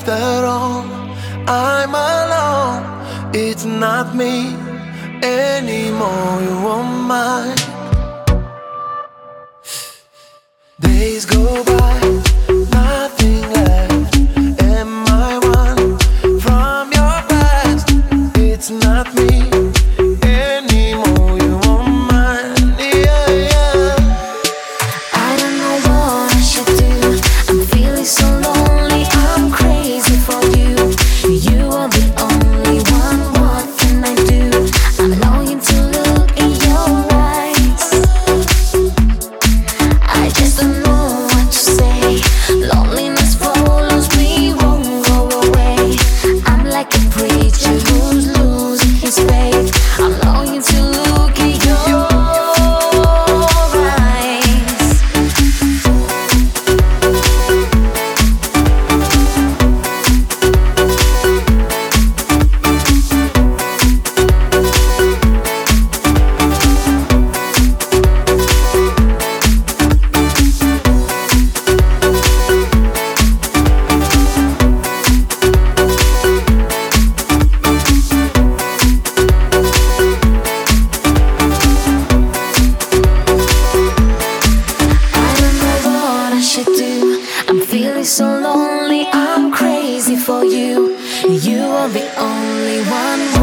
after all, I'm alone. It's not me anymore, you are mine. Days go by, nothing left. Am I one from your past? It's not me anymore, you are mine. Yeah, yeah. I don't know what I should do. I'm feeling so lonely. I'm crazy for you. You are the only one. What can I do? I'm longing to look in your eyes. I just don't know what to say. Loneliness follows me, won't go away. I'm like a preacher who's losing his faith. I'm longing to look in your eyes. I'm feeling so lonely, I'm crazy for you. You are the only one.